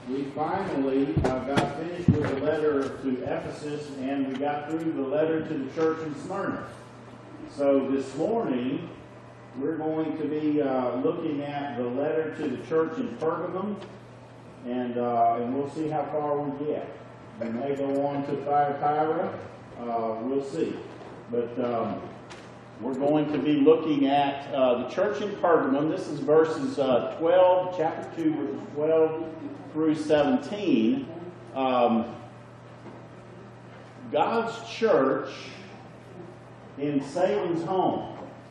we finally got finished with the letter to Ephesus, and we got through the letter to the church in Smyrna. So this morning, we're going to be looking at the letter to the church in Pergamum, and we'll see how far we get. We may go on to Thyatira, we'll see. But we're going to be looking at the church in Pergamum. This is verses 12, chapter 2, verses 12 through 17. God's church in Satan's home.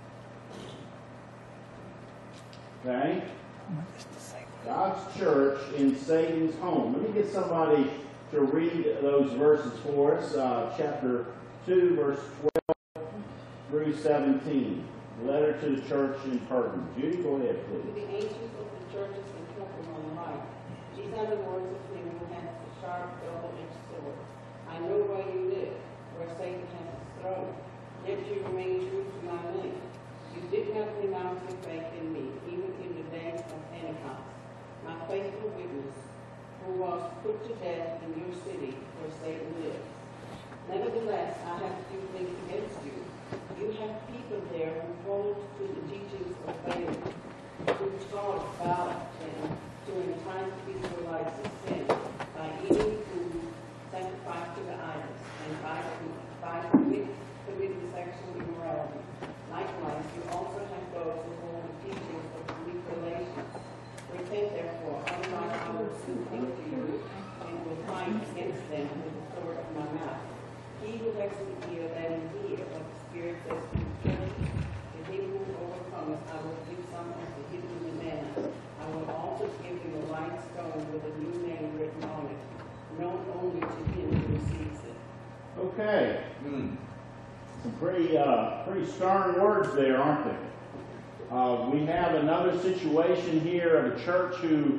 Okay? God's church in Satan's home. Let me get somebody to read those verses for us. Chapter 2, verse 12 through 17. Letter to the church in Pergamum. Judy, go ahead, please. To the ancients of the churches in Pergamum write, these are the words of him who has the sharp, double-edged sword. I know where you live, where Satan has his throne. Yet you remain true to my name. You did not renounce your faith in me, even in the days of Pentecost, my faithful witness, who was put to death in your city where Satan lives. Nevertheless, I have a few things against you. You have people there who hold to the teachings of Balaam, who taught Balak to entice the Israelites to sin by eating food sacrificed to the idols and by committing sexual immorality. Likewise, you also have those who hold the teachings of the Nicolaitans. Repent therefore, otherwise I will soon come to you and will fight against them with the sword of my mouth. He who has an ear, let him hear what the Spirit says to the churches. To him who overcometh, I will give some of the hidden manna. I will also give him a white stone with a new name written on it, known only to him who receives it. Okay. Some pretty stern words there, aren't they? We have another situation here of a church who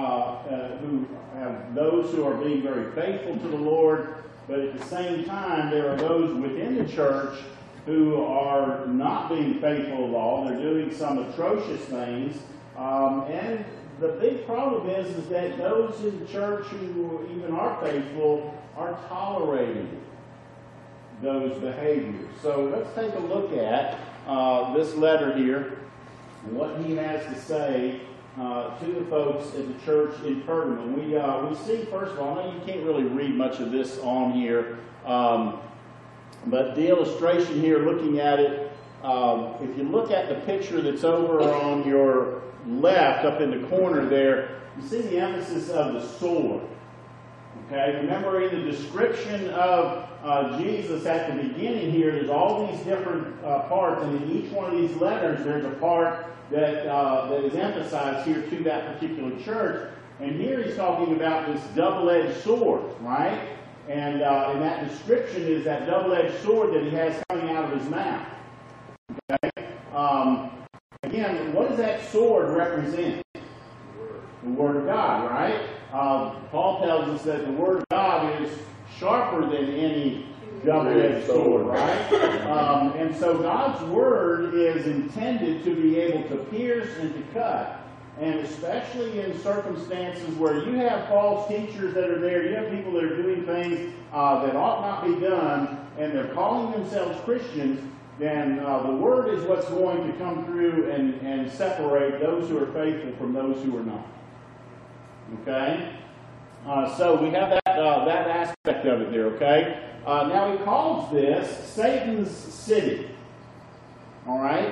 have those who are being very faithful to the Lord, but at the same time, there are those within the church who are not being faithful at all. They're doing some atrocious things. And the big problem is that those in the church who even are faithful are tolerating those behaviors. So let's take a look at this letter here, and what he has to say to the folks at the church in Pergamum. We see, first of all, I know you can't really read much of this on here, but the illustration here, looking at it, if you look at the picture that's over on your left, up in the corner there, you see the emphasis of the sword. Okay, remember in the description of Jesus at the beginning here, there's all these different parts, and in each one of these letters, there's a part that is emphasized here to that particular church. And here he's talking about this double-edged sword, right? And that description is that double-edged sword that he has coming out of his mouth. Okay? Again, what does that sword represent? The Word of God, right? Paul tells us that the Word of God is sharper than any double-edged sword, right? And so God's Word is intended to be able to pierce and to cut. And especially in circumstances where you have false teachers that are there, you have people that are doing things that ought not be done, and they're calling themselves Christians, then the Word is what's going to come through and separate those who are faithful from those who are not. Okay? So we have that aspect of it there, okay? Now he calls this Satan's city. All right?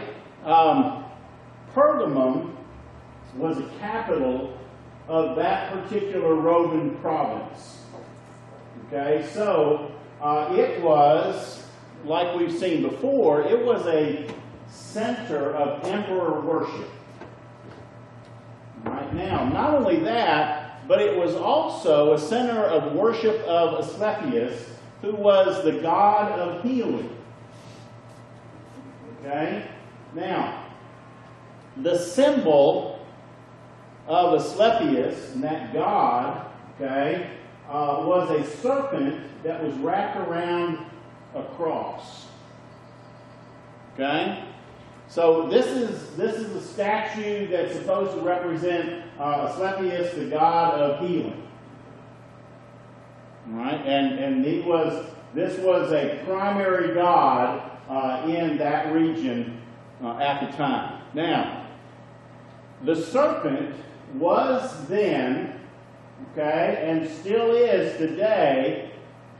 Pergamum was a capital of that particular Roman province. Okay? So it was, like we've seen before, it was a center of emperor worship. All right? Now, not only that, but it was also a center of worship of Asclepius, who was the god of healing. Okay? Now, the symbol of Asclepius, and that god, okay, was a serpent that was wrapped around a cross. Okay? So this is a statue that's supposed to represent Asclepius, the god of healing. All right, and this was a primary god in that region at the time. Now, the serpent was then, okay, and still is today,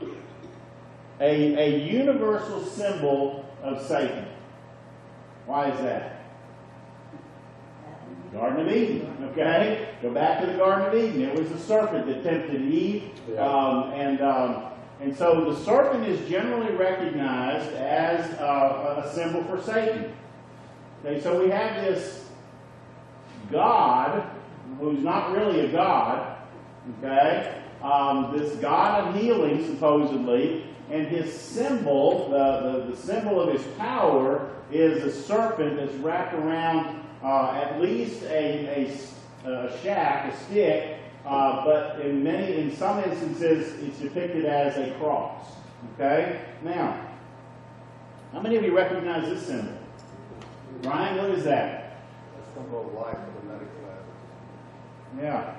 a universal symbol of Satan. Why is that? Garden of Eden, okay? Go back to the Garden of Eden. It was the serpent that tempted Eve. And so the serpent is generally recognized as a symbol for Satan. Okay, so we have this God, who's not really a God, okay? This God of healing, supposedly, and his symbol, the symbol of his power, is a serpent that's wrapped around at least a shack, a stick, but in some instances it's depicted as a cross. Okay? Now, how many of you recognize this symbol? Ryan, what is that? A symbol of life for the medical lab. Yeah.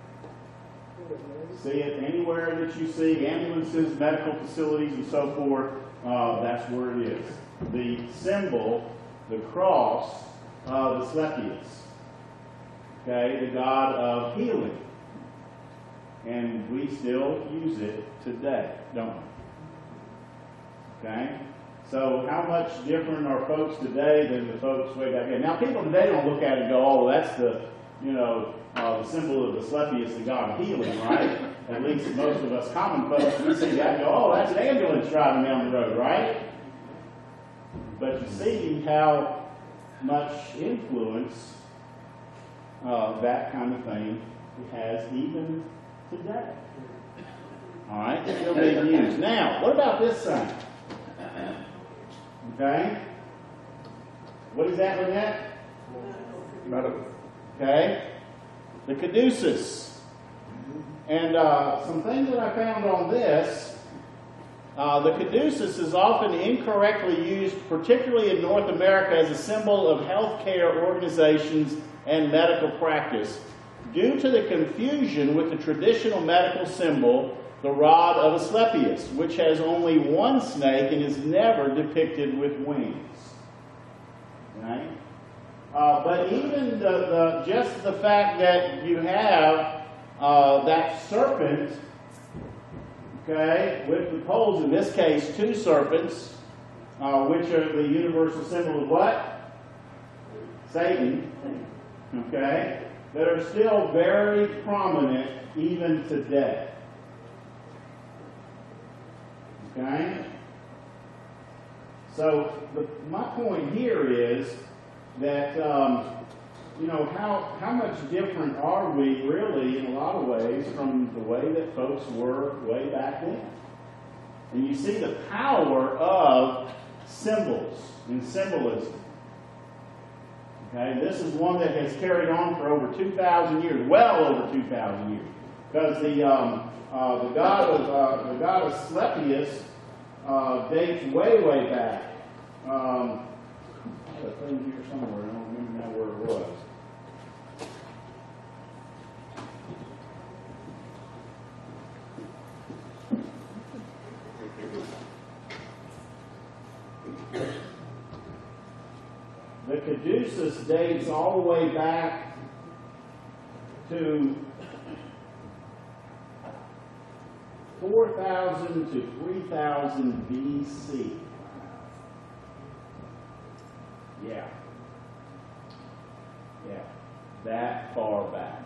See it anywhere that you see ambulances, medical facilities, and so forth. That's where it is. The symbol, the cross of Asclepius. Okay, the god of healing. And we still use it today, don't we? Okay? So how much different are folks today than the folks way back then? Now, people today don't look at it and go, oh, that's the symbol of Asclepius, the god of healing, right? At least most of us common folks, we see that and go, oh, that's an ambulance driving down the road, right? But you see how much influence that kind of thing has even today. All right, still being used. Now, what about this sign? Okay, what is that, Lynette? Medical. Okay, the caduceus. And some things that I found on this, the caduceus is often incorrectly used, particularly in North America, as a symbol of healthcare organizations and medical practice, due to the confusion with the traditional medical symbol, the rod of Asclepius, which has only one snake and is never depicted with wings. Right? But even just the fact that you have that serpent, okay, with the poles, in this case, two serpents, which are the universal symbol of what? Satan, okay, that are still very prominent even today. Okay? So my point here is that, how much different are we really in a lot of ways from the way that folks were way back then? And you see the power of symbols and symbolism. Okay, this is one that has carried on for over 2,000 years, well over 2,000 years, because the god of Asclepius dates way back. I have a thing here somewhere. I don't remember now where it was. The caduceus dates all the way back to 4,000 to 3,000 BC. Yeah, that far back.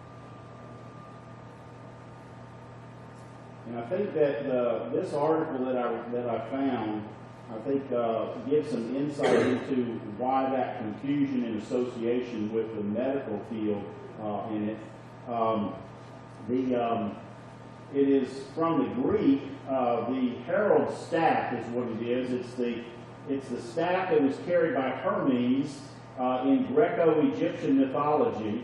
And I think that this article that I found, I think gives some insight into why that confusion and association with the medical field in it. It is from the Greek. The herald staff is what it is. It's the staff that was carried by Hermes in Greco-Egyptian mythology.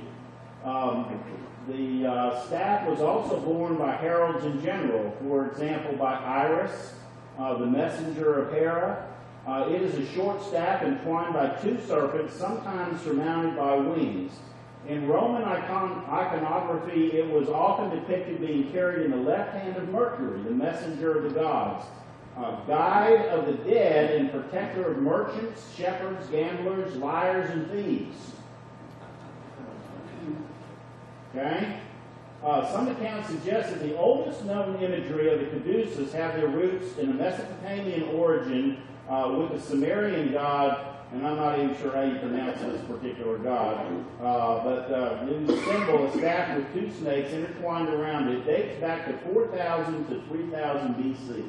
The staff was also borne by heralds in general. For example, by Iris, the messenger of Hera, It is a short staff entwined by two serpents, sometimes surmounted by wings. In Roman iconography, it was often depicted being carried in the left hand of Mercury, the messenger of the gods, guide of the dead and protector of merchants, shepherds, gamblers, liars, and thieves. Okay? Some accounts suggest that the oldest known imagery of the caduceus have their roots in a Mesopotamian origin with the Sumerian god, and I'm not even sure how you pronounce this particular god, but the symbol, a staff with two snakes intertwined around it, dates back to 4000 to 3000 BC.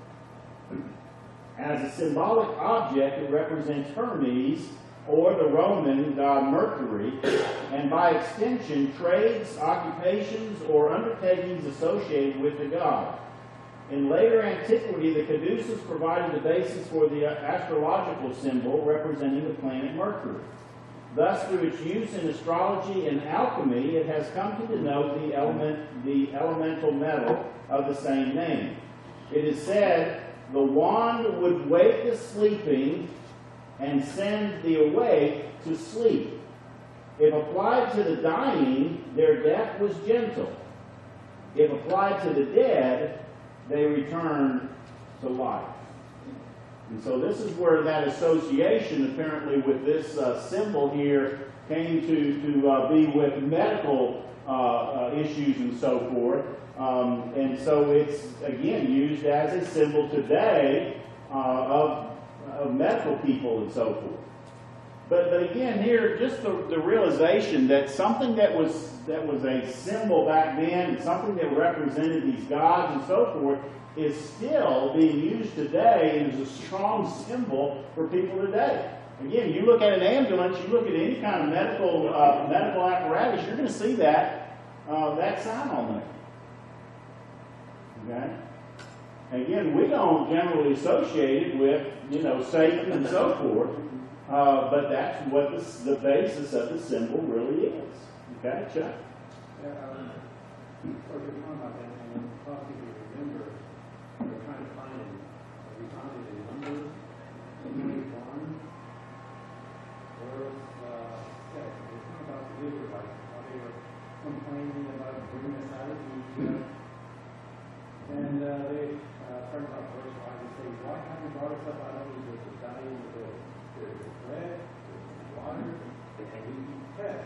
As a symbolic object, it represents Hermes, or the Roman god Mercury, and by extension, trades, occupations, or undertakings associated with the god. In later antiquity, the caduceus provided the basis for the astrological symbol representing the planet Mercury. Thus, through its use in astrology and alchemy, it has come to denote the elemental metal of the same name. It is said, the wand would wake the sleeping and send the awake to sleep. If applied to the dying, their death was gentle. If applied to the dead, they returned to life. And so this is where that association, apparently, with this symbol here came to be with medical issues and so forth. And so it's, again, used as a symbol today of medical people and so forth. But again, here, just the realization that something that was a symbol back then, and something that represented these gods and so forth, is still being used today and is a strong symbol for people today. Again, you look at an ambulance, you look at any kind of medical apparatus, you're going to see that sign on there. Okay? Again, we don't generally associate it with, Satan and so forth, but that's what the basis of the symbol really is. Okay, Chuck? Yeah, sort of talking about that, and I'm talking to remember, we're trying to find it. We found it in Numbers, 21, verse 6. It's not about the Israelites, how they were complaining about bringing us out of Egypt. And they talk about verse 5 and say, why have you brought us up out of Egypt to die in the wilderness? There is bread, there is water, and we eat flesh.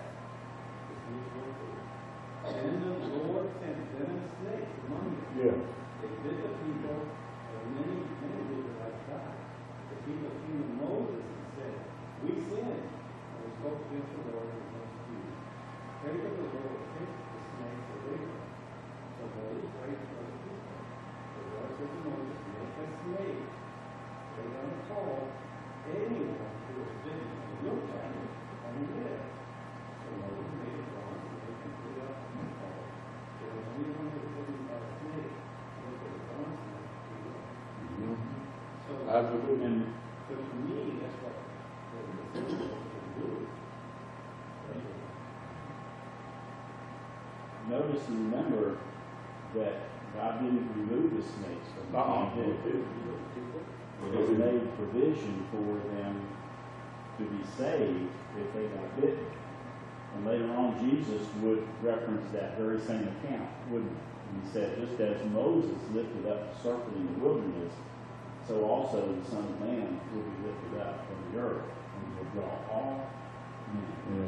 And the Lord sent venomous snakes among them. Yeah. They bit the people, and many Israelites died. The people came to Moses and said, we sinned, and we spoke against the Lord and against you. Pray that the Lord will take the snakes away from us. So Moses prayed for the people. The Lord said to Moses, make a snake. Lay on a pole, anyone who is bitten and look at it and live. So Moses made it wrong, and they can put it up on the pole. There was only one who was bitten by a snake. Look at the bronze snake. So, Absolutely. so to me, that's what the symbol can do. Notice and remember that God didn't remove the snakes from them. He has made provision for them to be saved if they got bitten. And later on, Jesus would reference that very same account, wouldn't he? He said, just as Moses lifted up the serpent in the wilderness, so also the Son of Man will be lifted up from the earth and will draw all men.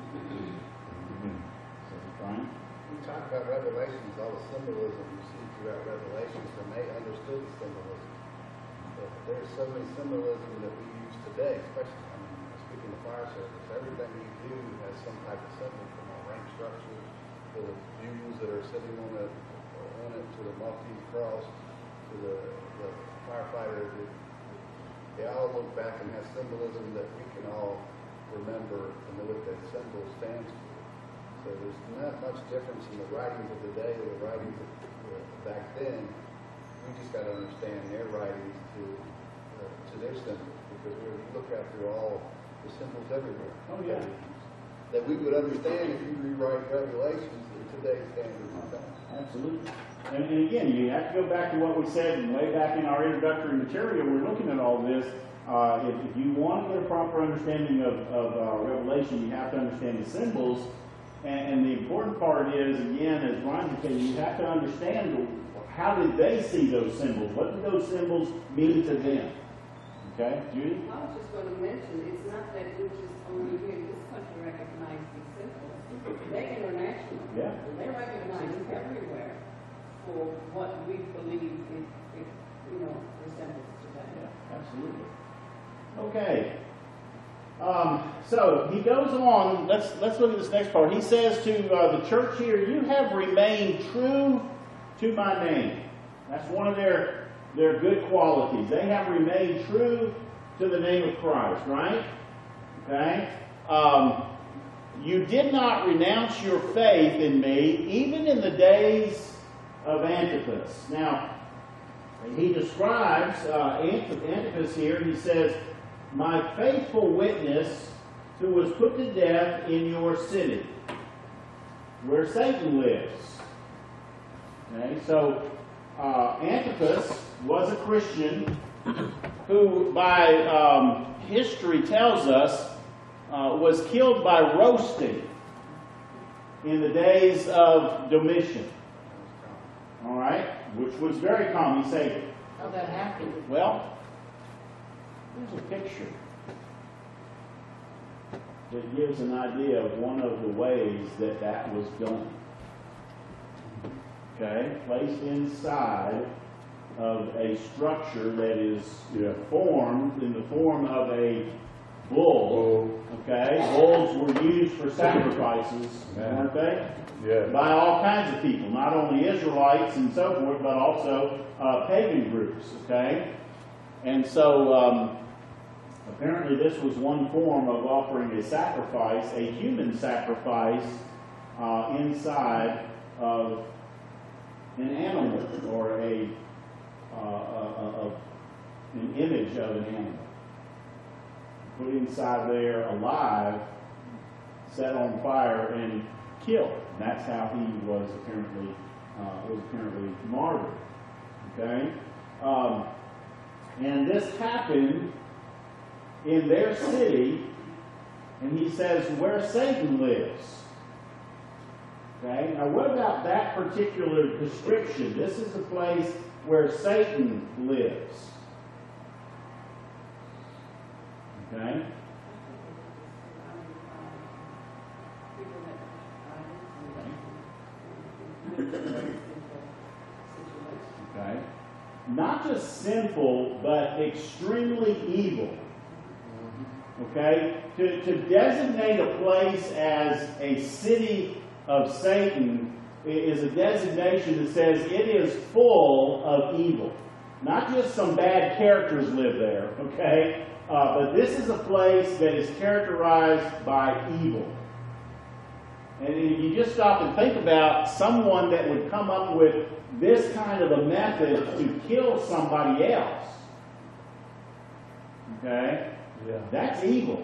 So, Brian? We talk about Revelations, all the symbolism you see throughout Revelations, and they understood the symbolism. But there's so many symbolism that we use today, especially, speaking of fire service, everything we do has some type of symbol, from our rank structures to the Jews that are sitting on it, to the Maltese cross, to the firefighter. They all look back and have symbolism that we can all remember and know what that symbol stands for. So there's not much difference in the writings of the day or the writings of back then. We just got to understand their writings to their symbols, because we look out through all the symbols everywhere. Oh, yeah. That we would understand if you rewrite Revelations in today's standards of time. Absolutely. And again, you have to go back to what we said way back in our introductory material. We're looking at all this. if you want to get a proper understanding of Revelation, you have to understand the symbols. And the important part is, again, as Ryan said, you have to understand how did they see those symbols? What did those symbols mean to them? Okay, Judy? I was just going to mention, it's not that we just only here in this country recognize these symbols. They're international. Yeah. They're recognized everywhere for what we believe it resembles today. Yeah, absolutely. Okay. So he goes on. Let's look at this next part. He says to the church here, "You have remained true to my name." That's one of their good qualities. They have remained true to the name of Christ, right? Okay. You did not renounce your faith in me, even in the days of Antipas. Now, he describes Antipas here. He says, "My faithful witness, who was put to death in your city, where Satan lives." Okay, so Antipas was a Christian who, by history tells us, was killed by roasting in the days of Domitian. All right, which was very common. You say, How that happened? well, there's a picture that gives an idea of one of the ways that was done. Okay, placed inside of a structure that is formed in the form of a bull. Okay, bulls were used for sacrifices, weren't they? Yeah. By all kinds of people, not only Israelites and so forth, but also pagan groups. Okay, and so apparently this was one form of offering a sacrifice, a human sacrifice, inside of an animal or an image of an animal. Put inside there alive, set on fire, and killed. And that's how he was apparently martyred. Okay, and this happened in their city, and he says where Satan lives. Okay, now what about that particular description? This is the place where Satan lives. Okay? Okay. Not just sinful, but extremely evil. Okay? To designate a place as a city of Satan is a designation that says it is full of evil. Not just some bad characters live there, okay? But this is a place that is characterized by evil. And if you just stop and think about someone that would come up with this kind of a method to kill somebody else, okay? Yeah. That's evil.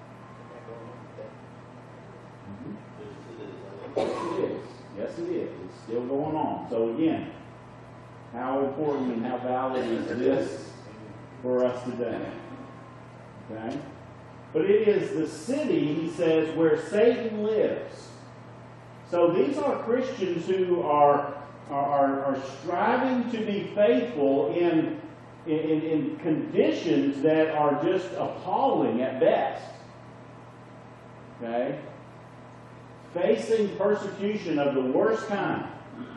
Yes, it is. Yes, it is. It's still going on. So again, how important and how valid is this for us today? Okay? But it is the city, he says, where Satan lives. So these are Christians who are striving to be faithful in conditions that are just appalling at best. Okay? Facing persecution of the worst kind.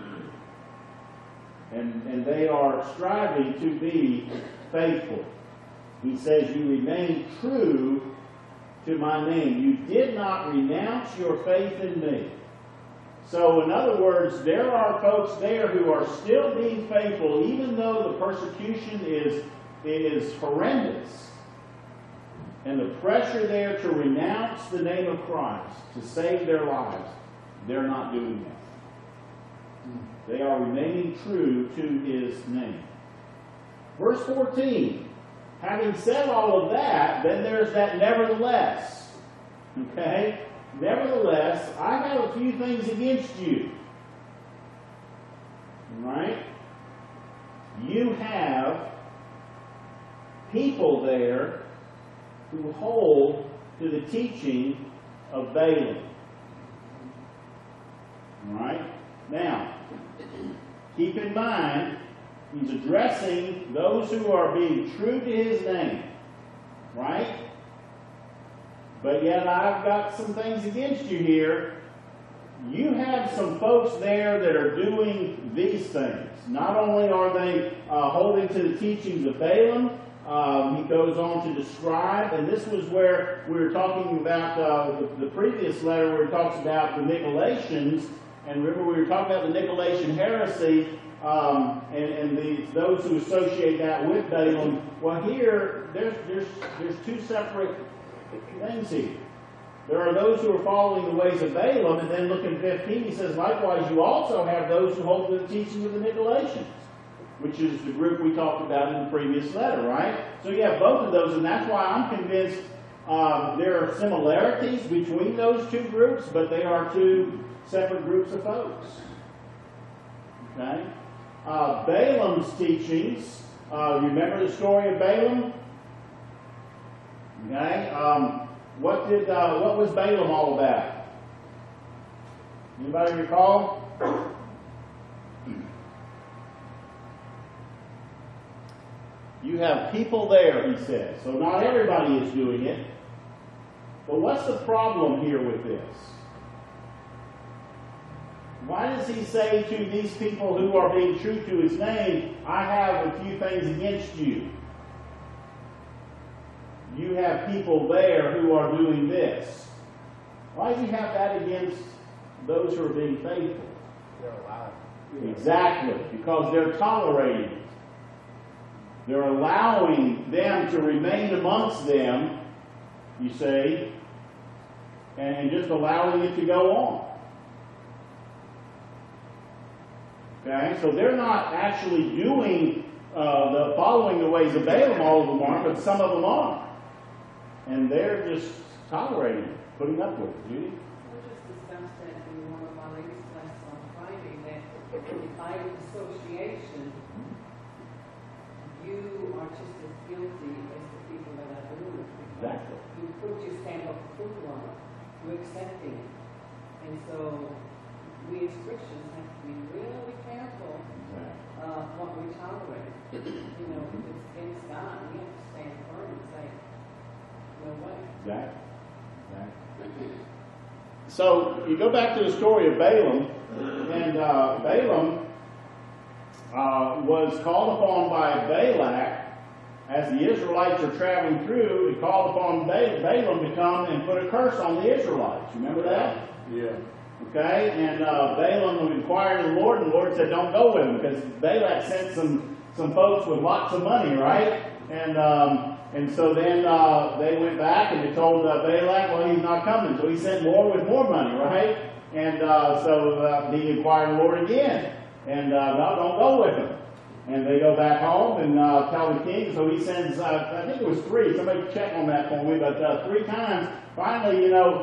And they are striving to be faithful. He says, you remain true to my name. You did not renounce your faith in me. So, in other words, there are folks there who are still being faithful, even though the persecution is horrendous. And the pressure there to renounce the name of Christ, to save their lives, they're not doing that. They are remaining true to his name. Verse 14. Having said all of that, then there's that nevertheless. Okay? Nevertheless, I have a few things against you. Right? You have people there who hold to the teaching of Balaam. All right? Now, keep in mind, he's addressing those who are being true to his name. Right? But yet I've got some things against you here. You have some folks there that are doing these things. Not only are they holding to the teachings of Balaam, he goes on to describe, and this was where we were talking about the previous letter where he talks about the Nicolaitans. And remember, we were talking about the Nicolaitan heresy and those who associate that with Balaam. Well, here, there's two separate things here. There are those who are following the ways of Balaam, and then look in 15, he says, likewise, you also have those who hold to the teaching of the Nicolaitans, which is the group we talked about in the previous letter, right? So you have both of those, and that's why I'm convinced there are similarities between those two groups, but they are two separate groups of folks. Okay? Balaam's teachings, you remember the story of Balaam? Okay? What was Balaam all about? Anybody recall? You have people there, he says. So not everybody is doing it. But what's the problem here with this? Why does he say to these people who are being true to his name, I have a few things against you? You have people there who are doing this. Why do you have that against those who are being faithful? They're alive. Exactly, because they're tolerating it. They're allowing them to remain amongst them, you see, and just allowing it to go on. Okay, so they're not actually doing following the ways of Balaam, all of them aren't, but some of them are. And they're just tolerating it, putting up with it. Judy? We just discussed that in one of our latest classes on Friday, that by association, you are just as guilty as the people that are doing it. Exactly. You put your stamp of approval on it. You're accepting it. And so we as Christians have to be really careful what we tolerate. You know, if it's against God, we have to stand firm and say, no way. Exactly. So you go back to the story of Balaam, and Balaam was called upon by Balak as the Israelites are traveling through to call upon Balaam to come and put a curse on the Israelites. Remember that? Yeah. Okay, and Balaam inquired of the Lord, and the Lord said, don't go with him, because Balak sent some folks with lots of money, right? And so then they went back and they told Balak, well, he's not coming. So he sent more with more money, right? And so he inquired of the Lord again. And no, don't go with him. And they go back home and tell the king. So he sends, I think it was 3. Somebody check on that for me. But 3 times, finally,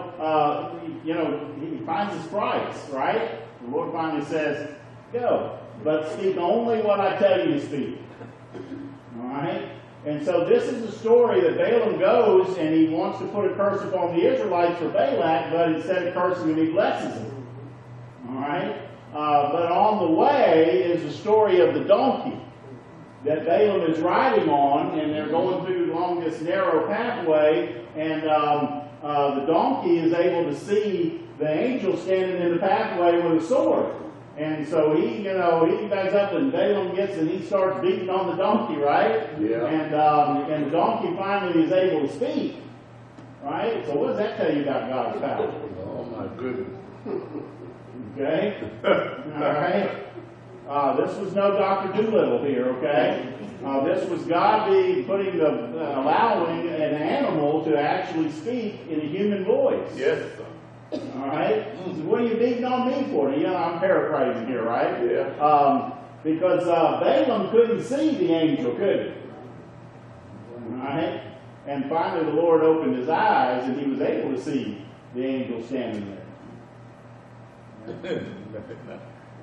he finds his price, right? The Lord finally says, go, but speak only what I tell you to speak. All right? And so this is the story that Balaam goes and he wants to put a curse upon the Israelites for Balak, but instead of cursing him, he blesses him. All right? But on the way is the story of the donkey that Balaam is riding on, and they're going through along this narrow pathway, and the donkey is able to see the angel standing in the pathway with a sword. And so he backs up, and Balaam gets and he starts beating on the donkey, right? Yeah. And the donkey finally is able to speak, right? So what does that tell you about God's power? Oh my goodness. Okay? All right? This was no Dr. Doolittle here, okay? This was God allowing an animal to actually speak in a human voice. Yes, sir. All right? So what are you beating on me for? I'm paraphrasing here, right? Yeah. Because Balaam couldn't see the angel, could he? All right? And finally the Lord opened his eyes and he was able to see the angel standing there.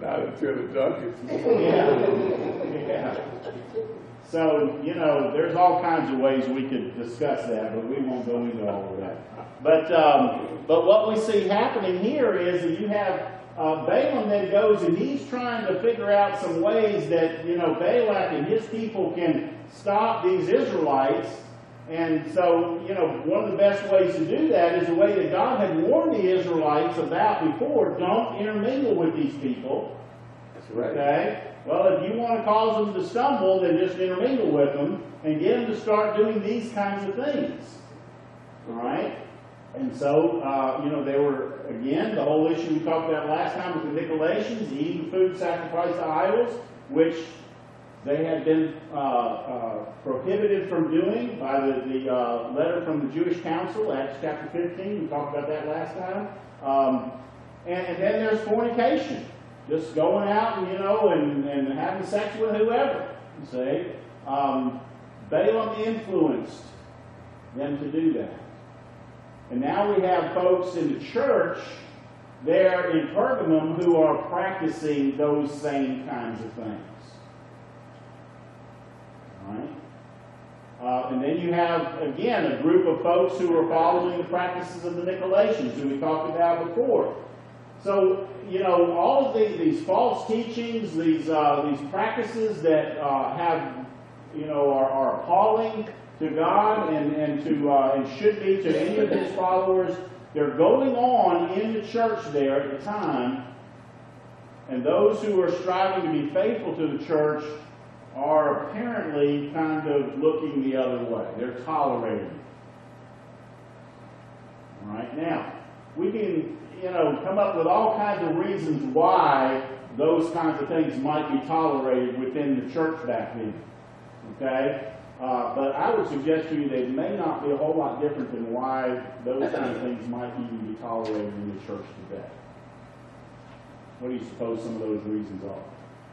Not until the darkest. Yeah. So, you know, there's all kinds of ways we could discuss that, but we won't go into all of that. But what we see happening here is that you have Balaam that goes and he's trying to figure out some ways that, you know, Balak and his people can stop these Israelites. And so, you know, one of the best ways to do that is the way that God had warned the Israelites about before. Don't intermingle with these people. That's right. Okay? Well, if you want to cause them to stumble, then just intermingle with them and get them to start doing these kinds of things. All right? And so, you know, they were, again, the whole issue we talked about last time with the Nicolaitans, eating food sacrificed to idols, which they had been prohibited from doing by the letter from the Jewish Council, Acts chapter 15. We talked about that last time. And then there's fornication. Just going out and, you know, and having sex with whoever. You see? Balaam influenced them to do that. And now we have folks in the church there in Pergamum who are practicing those same kinds of things. All right? And then you have, again, a group of folks who are following the practices of the Nicolaitans, who we talked about before. So, you know, all of these false teachings, these practices that have, you know, are appalling to God and should be to any of His followers, they're going on in the church there at the time, and those who are striving to be faithful to the church are apparently kind of looking the other way. They're tolerating it. All right, now, we can, you know, come up with all kinds of reasons why those kinds of things might be tolerated within the church back then. Okay? But I would suggest to you they may not be a whole lot different than why those kind of things might even be tolerated in the church today. What do you suppose some of those reasons are?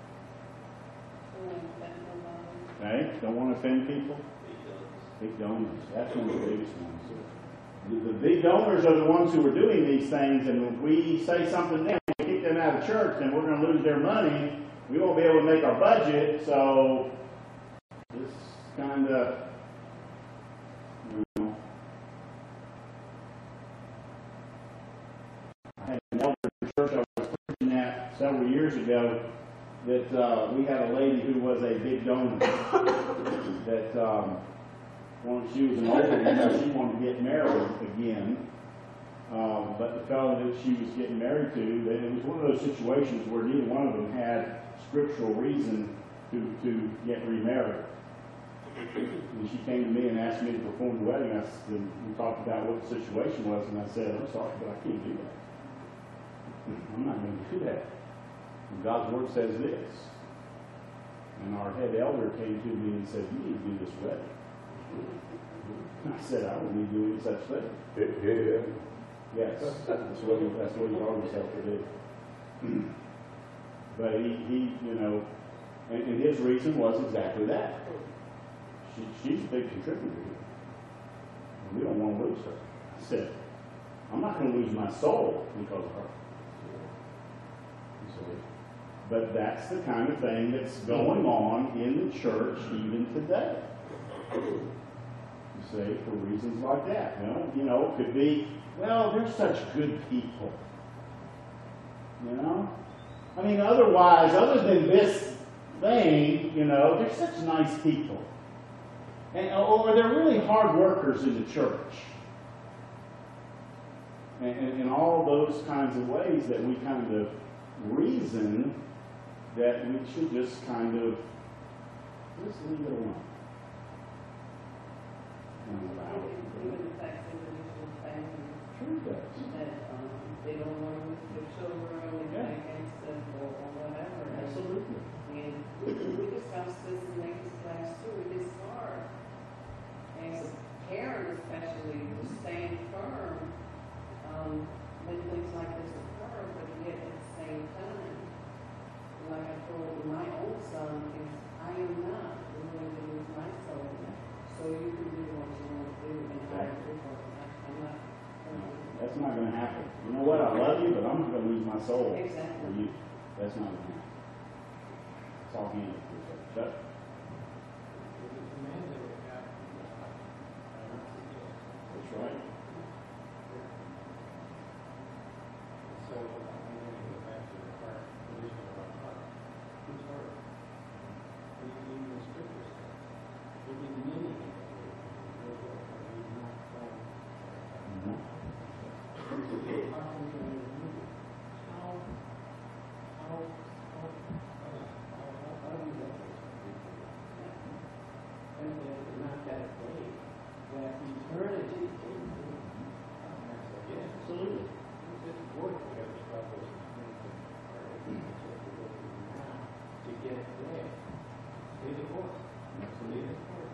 Okay? Don't want to offend people? Big donors. That's one of the biggest ones. The big donors are the ones who are doing these things, and if we say something then, we kick them out of church, then we're going to lose their money. We won't be able to make our budget, so it's kind of, you know. I had an elder in the church I was preaching at several years ago that we had a lady who was a big donor that when she was an older woman, she wanted to get married again. But the fellow that she was getting married to, it was one of those situations where neither one of them had scriptural reason to get remarried. And she came to me and asked me to perform the wedding. We talked about what the situation was, and I said, I'm sorry, but I can't do that. I'm not going to do that. And God's Word says this. And our head elder came to me and said, you need to do this wedding. I said, I don't need to do any such thing. Yeah. Yes, that's what you always have to do. But he you know, and his reason was exactly that. She's a big contributor here. And we don't want to lose her. I said, I'm not going to lose my soul because of her. You see? But that's the kind of thing that's going on in the church even today. You see, for reasons like that. Well, you know, it could be, well, they're such good people. You know? I mean, otherwise, other than this thing, you know, they're such nice people. Or they're really hard workers in the church. And in all those kinds of ways that we kind of reason that we should just kind of just leave it alone. Even the fact that traditional families True does. that they don't want to lose their children, they Yeah. against them or whatever. Absolutely. And we discussed this in Nathan's class too. It is hard as a parent, especially, to stand firm when things like this occur, but yet at the same time, like I told my own son, is I am not willing to lose my soul. So you can do what you want to do, and I do what I'm not. That's not going to happen. You know what? I love you, but I'm not going to lose my soul Exactly. for you. That's not going to happen. It's all handled through church. Chuck? That's right. So, I'm going to go back to the part, position of our heart. Whose heart? Even the scripture says, there will be many people who will not fall. How can you remove? How do you get those people? And they're not that way. That eternity came to them. I said, yes. Absolutely. It's work we have to struggle with things that are now to get there. Stay the course. Stay the course.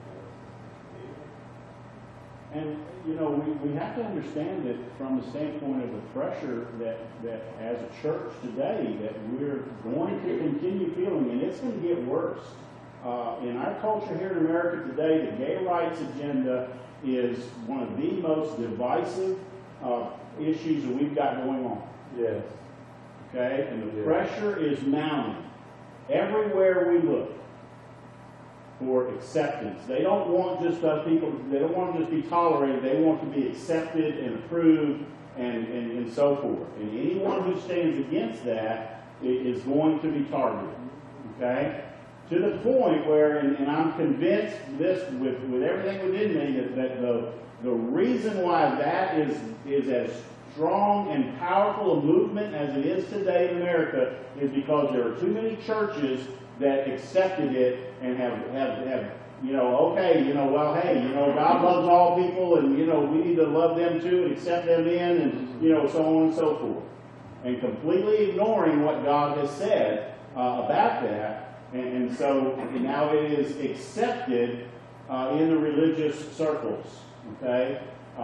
And, you know, we have to understand that from the standpoint of the pressure that as a church today that we're going to continue feeling, and it's going to get worse. In our culture here in America today, the gay rights agenda is one of the most divisive issues that we've got going on. Yes. Okay? And the pressure is mounting everywhere we look for acceptance. They don't want just people, they don't want to just be tolerated, they want to be accepted and approved and so forth. And anyone who stands against that is going to be targeted. Okay? To the point where, and I'm convinced this with everything within me, that the reason why that is as strong and powerful a movement as it is today in America is because there are too many churches that accepted it and have you know, okay, you know, well, hey, you know, God loves all people, and you know, we need to love them too and accept them in, and you know, so on and so forth, and completely ignoring what God has said about that, and so now it is accepted in the religious circles, okay,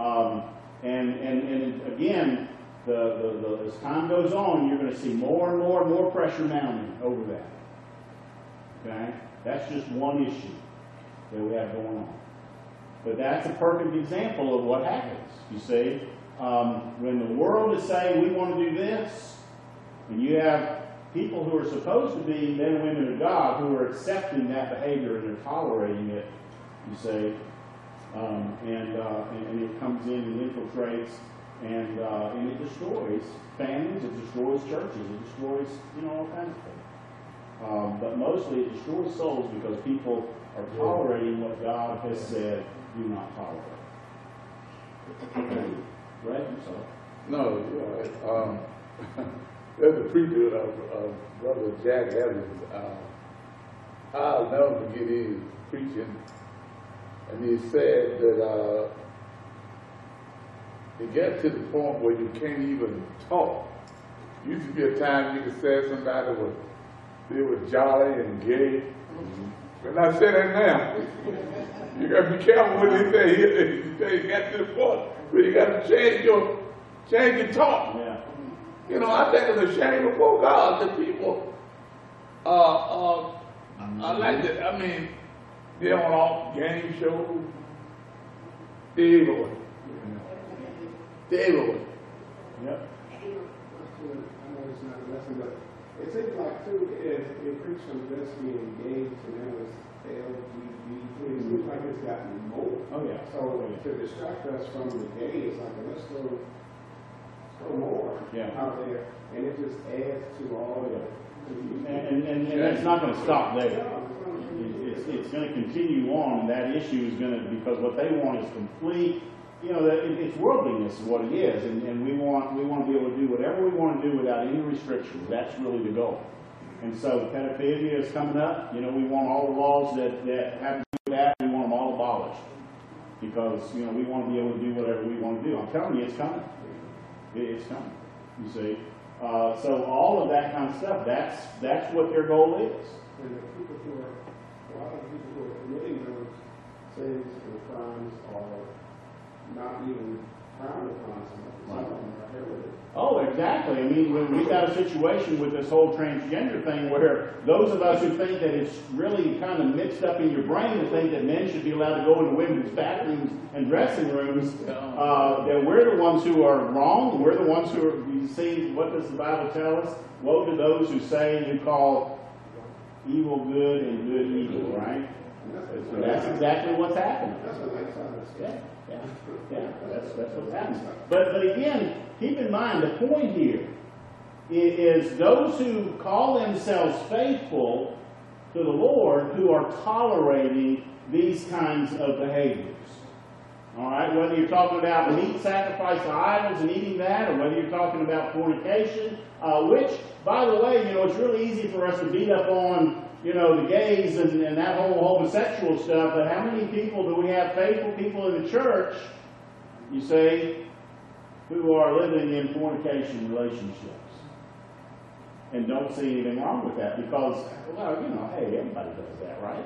and again, as time goes on, you're going to see more and more and more pressure mounting over that. Okay? That's just one issue that we have going on. But that's a perfect example of what happens, you see. When the world is saying we want to do this, and you have people who are supposed to be men and women of God who are accepting that behavior and they're tolerating it, you see, and it comes in and infiltrates and it destroys families, it destroys churches, it destroys, you know, all kinds of things. But mostly it destroys souls because people are tolerating what God has said do not tolerate. Right? I'm sorry. No, you're right. There's a preacher of Brother Jack Evans. I'll never forget his preaching. And he said that it got to the point where you can't even talk. Used to be a time you could say somebody was jolly and gay. But I say that now. You got to be careful what they say. You got to the point where you got to change your talk. Yeah. You know, I think it's a shame before God that people I like that. I mean, they're on all game shows. They're everywhere. They're everywhere. Yep. I know it's not a lesson, but it seems like too, if preachers are just being engaged and then with LGBT, it seems like it's gotten more. Oh yeah. So to distract us from the gay, it's like let's throw more out there, and it just adds to all the confusion. And it's not going to stop there. It's going to continue on, and that issue is going to, because what they want is complete, you know, it's worldliness is what it is, and we want to be able to do whatever we want to do without any restrictions. That's really the goal. And so pedophilia is coming up. You know, we want all the laws that have to do with that, we want them all abolished. Because, you know, we want to be able to do whatever we want to do. I'm telling you, it's coming. It's coming, you see. So all of that kind of stuff, that's what their goal is. And the people who are, a lot of people who are committing those sins and crimes are not even frowned upon some of them are here with it. Oh, exactly. I mean, we've got a situation with this whole transgender thing where those of us who think that it's really kind of mixed up in your brain to think that men should be allowed to go into women's bathrooms and dressing rooms, that we're the ones who are wrong. We're the ones who are, you see, what does the Bible tell us? Woe to those who say, who call evil good and good evil, right? So that's exactly what's happening. That's what they tell us. Yeah, that's what's happening. But again, keep in mind, the point here is those who call themselves faithful to the Lord who are tolerating these kinds of behaviors. All right, whether you're talking about meat sacrificed to idols and eating that, or whether you're talking about fornication, which, by the way, it's really easy for us to beat up on, the gays and that whole homosexual stuff, but how many people do we have, faithful people in the church, you say, who are living in fornication relationships and don't see anything wrong with that because, hey, everybody does that, right?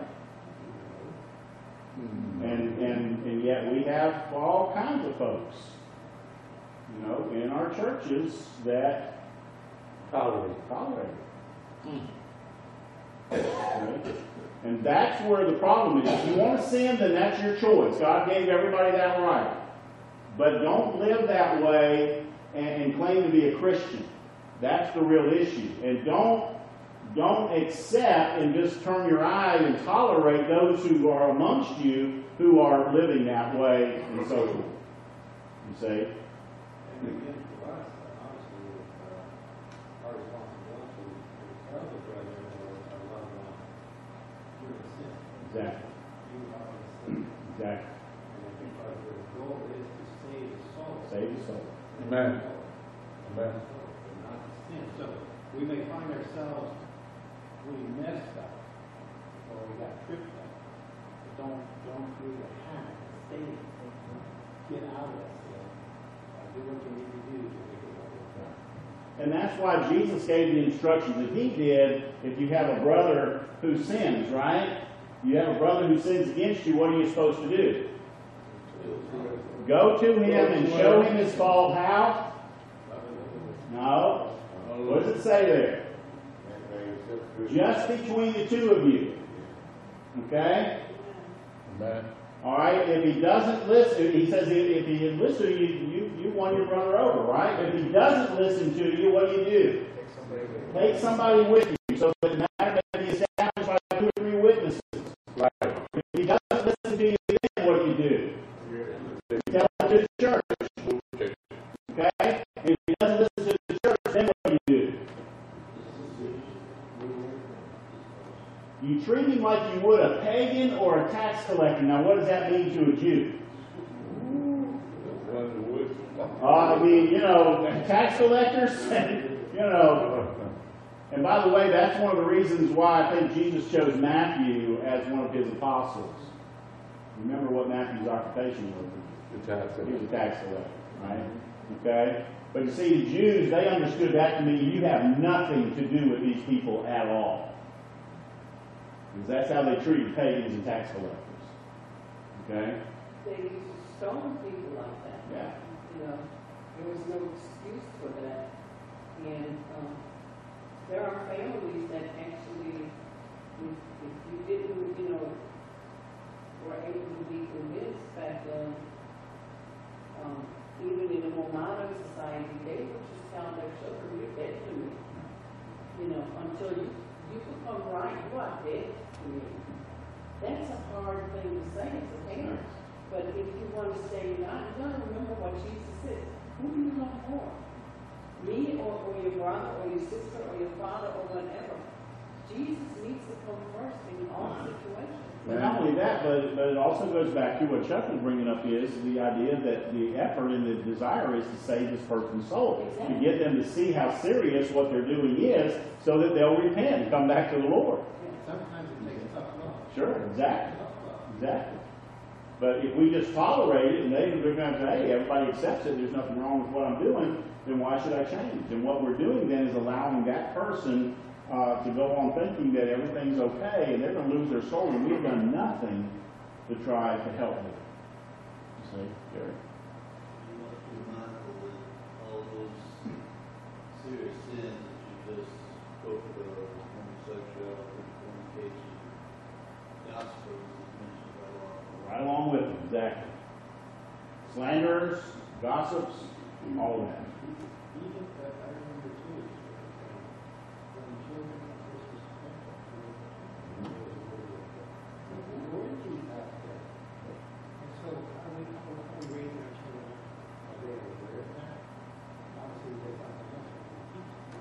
And yet we have all kinds of folks, in our churches that tolerate it. Okay? And that's where the problem is. If you want to sin, then that's your choice. God gave everybody that right. But don't live that way and claim to be a Christian. That's the real issue. And don't accept and just turn your eye and tolerate those who are amongst you who are living that way and so forth. You see? And again, for us, obviously, our responsibility to tell the brethren or our loved ones, you're in sin. Exactly. You are in sin. Exactly. And because the goal is to save the soul. Save the soul. Amen. Amen. Not to sin. So we may find ourselves, we messed up, or we got tripped up. But don't create a habit, stay in it. Get out of that sin. Do what you need to do to make it right. And that's why Jesus gave the instructions that he did. If you have a brother who sins, right? You have a brother who sins against you, what are you supposed to do? Go to him and show him his fault. How? No. What does it say there? Just between the two of you. Okay? Amen. All right? If he doesn't listen, he says if he listens to you, you won your brother over, right? If he doesn't listen to you, what do? Take somebody with you. So that the matter may be established by 2 or 3 witnesses. Right. If he doesn't listen to you, then what do? You tell him to the church. Okay? If he doesn't listen to the church, then what do? You treat him like you would a pagan or a tax collector. Now, what does that mean to a Jew? Tax collectors, and by the way, that's one of the reasons why I think Jesus chose Matthew as one of his apostles. Remember what Matthew's occupation was. He was a tax collector, right? Okay? But you see, the Jews, they understood that to mean you have nothing to do with these people at all. Because that's how they treated pagans and tax collectors. Okay? They used to stone people like that. Yeah. There was no excuse for that. And there are families that actually, if you didn't, were able to be convinced back then, even in a more modern society, they would just tell their children, you're dead to me. Until you become right, you are dead to me. That's a hard thing to say as a parent. But if you want to stay united, you got to remember what Jesus said. Who do you love more? Me or your brother or your sister or your father or whatever? Jesus needs to come first in all situations. And not only that, but it also goes back to what Chuck was bringing up is the idea that the effort and the desire is to save this person's soul. Exactly. To get them to see how serious what they're doing is so that they'll repent and come back to the Lord. Sometimes it takes tough love. Sure, exactly. Tough love. Exactly. But if we just tolerate it and they're going to say, hey, everybody accepts it, there's nothing wrong with what I'm doing, then why should I change? And what we're doing then is allowing that person to go on thinking that everything's okay and they're going to lose their soul and we've done nothing to try to help them. You see, Gary? homosexuality, fornication, gospel is mentioned right along. Right along with them, exactly. Slanderers, gossips, all of that. Even, I remember too, when children are disrespectful, orgies out there. And so, how we raising our children? Are they aware of that? Obviously, they're not the ones who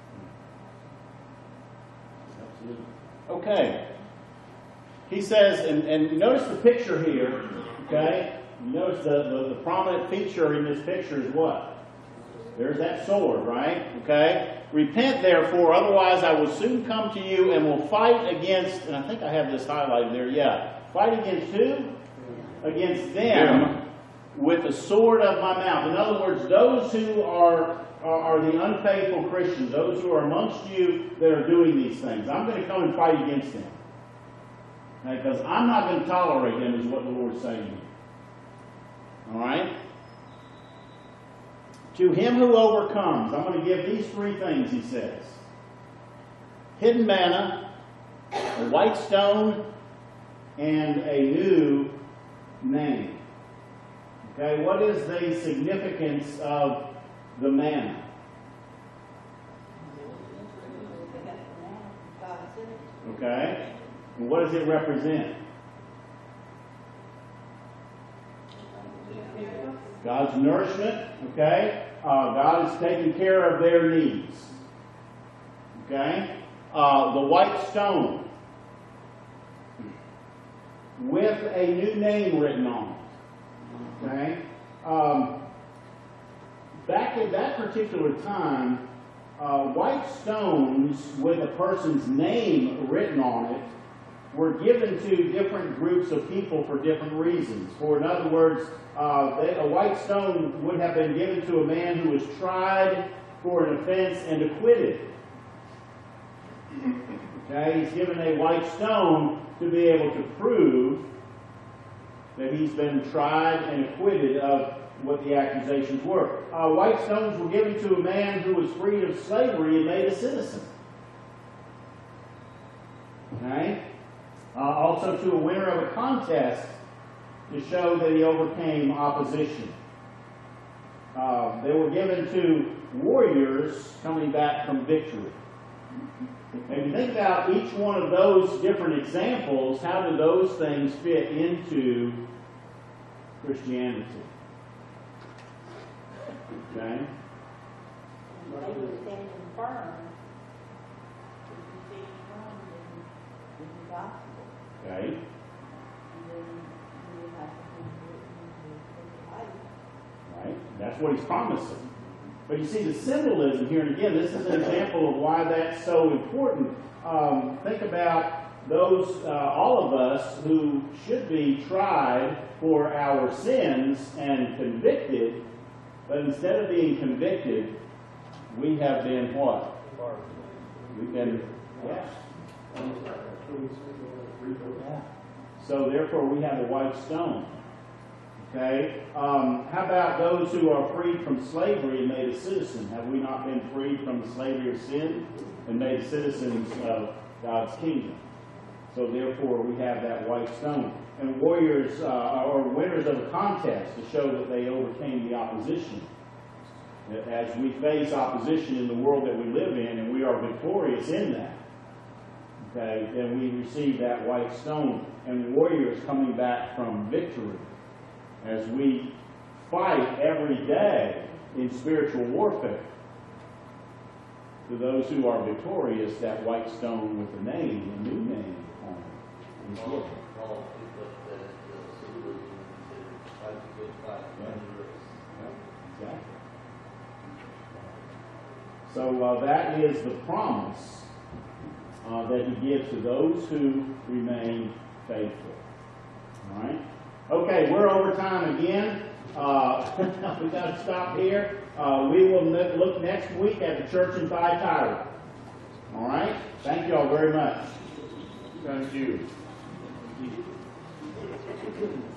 teach them. Absolutely. Okay. He says, and notice the picture here, okay? You notice the prominent feature in this picture is what? There's that sword, right? Okay? Repent therefore, otherwise I will soon come to you and will fight against, and I think I have this highlighted there, yeah. Fight against who? Against them with the sword of my mouth. In other words, those who are the unfaithful Christians, those who are amongst you that are doing these things. I'm going to come and fight against them. Because I'm not going to tolerate them, is what the Lord's saying. All right? To him who overcomes, I'm going to give these three things, he says. Hidden manna, a white stone, and a new name. Okay, what is the significance of the manna? Okay, and what does it represent? God's nourishment, okay? God is taking care of their needs. Okay? The white stone with a new name written on it. Okay? Back at that particular time, white stones with a person's name written on it were given to different groups of people for different reasons. For in other words, a white stone would have been given to a man who was tried for an offense and acquitted. Okay, he's given a white stone to be able to prove that he's been tried and acquitted of what the accusations were. White stones were given to a man who was freed of slavery and made a citizen. Okay? Also to a winner of a contest to show that he overcame opposition. They were given to warriors coming back from victory. And you think about each one of those different examples, how do those things fit into Christianity? Okay? They were standing firm. If you stand firm, then it's the gospel. Okay? And then you have to come to life. Right? That's what he's promising. But you see the symbolism here, and again, this is an example of why that's so important. Think about those, all of us who should be tried for our sins and convicted, but instead of being convicted, we have been what? We've been, yes. So therefore we have a white stone. Okay? How about those who are freed from slavery and made a citizen? Have we not been freed from the slavery of sin and made citizens of God's kingdom? So therefore we have that white stone. And warriors are winners of a contest to show that they overcame the opposition. That as we face opposition in the world that we live in, and we are victorious in that, okay, then we receive that white stone. And warriors coming back from victory. As we fight every day in spiritual warfare. To those who are victorious, that white stone with the name, the new name on it, is given. Paul picked up that symbolism and said, fight a good fight, win the race. Exactly. So that is the promise that he gives to those who remain faithful. All right? Okay, we're over time again. We've got to stop here. We will look next week at the church in Thyatira. All right? Thank you all very much. Thank you.